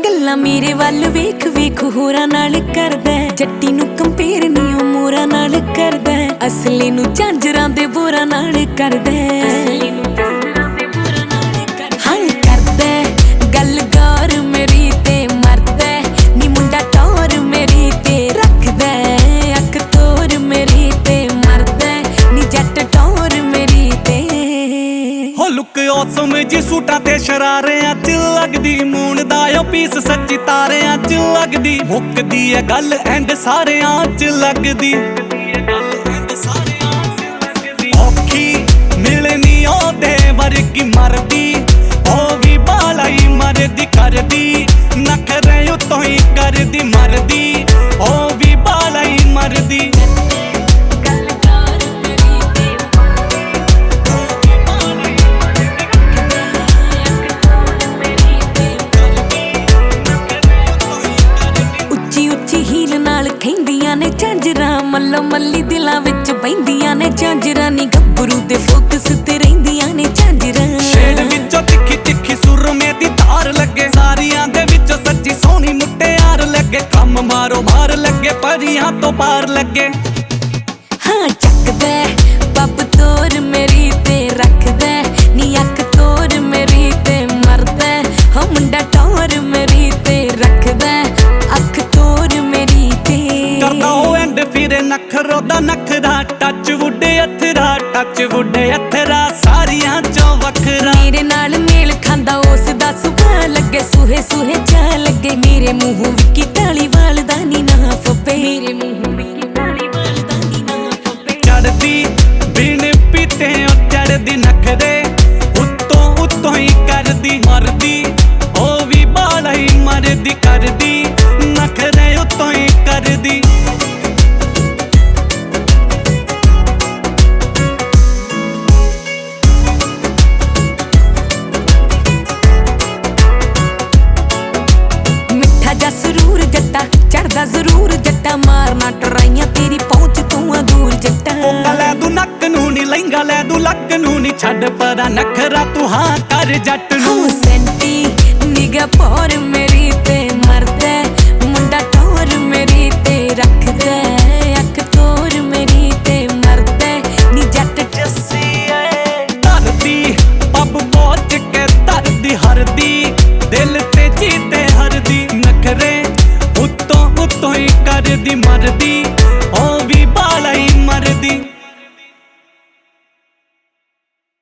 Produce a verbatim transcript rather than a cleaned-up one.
गल्लां मेरे वल वेख वेख होरां नाल करदा जट्टी नूं कंपेयर नी ओ मोरां नाल करदा असली नूं झांजरां दे बोरां नाल करदा हां करदा गल गौर मेरी ते मरदा नी मुंडा टौर मेरी ते रखदा अख तोर मेरी ते मरदा नी जट टौर मेरी ते हो लुक औसम जी सूटां ते शरारियां च लगदी मून दा ओ पीस सच्ची तारियां च लगदी मुकदी ऐ गल एंड सारियां च लगदी औखी मिलनी ओदे वर्गी मरदी ओ भी बालाई मरदी करदी नखरे उतों ही करदी मरदी ओ भी बालाई मरदी खैंदियां ने झांजरां मल्लो मल्ली दिलां विच बैंदियां ने झांजरां नी गब्बरू दे फोकस ते रहिंदियां ने झांजरां शेड विचों तिखी तिखी सुरमे दी धार लगे सारियां दे विचों सच्ची सोहनी मुटियार लगे कम मारो मार लगे परियां तो पार लगे हाँ चकदा पब तोर मेरी ते रखदा नी अख तोर मेरी ते मरदा हो मुंडा टौर मेरी ते रखदा अख तोर मेरी करदा ओ एंड फिरे नखरो दा नखरा टच वुड अथरा टच वुड अथरा सारियां चों वखरा मेरे नाल मेल खांदा उस दा सुभा लगे सुहे सुहे चा लगे मेरे मुंह विकी ढालीवाल दा नी ना फब्बे मेरे मुंह विकी ढालीवाल दा नी ना फब्बे चढ़दी बिन पीते ओ चढ़दी नखरे उत्तों उत्तों ही करदी मरदी ओ भी बाला ही मरदी करदी नखरे उत्तों ही करदी जरूर जट्टा चढ़दा जरूर जट्टा मारना टराइयां तेरी पहुंच तू दूर जट्टा ले तू नक नू नी लहंगा ले तू लक नू नी छड़ परा नखरा तू हाँ कर जट नू सेंटी निगा पौर मेरी ते मरदा मुंडा टौर मेरी ते रखदा अख तोर मेरी ते मरदा नी जट जस्सी धरती पब पहुंच के धरदी हरदी दिल ते जीते हरदी नखरे उत्तों उत्तों ही करदी मरदी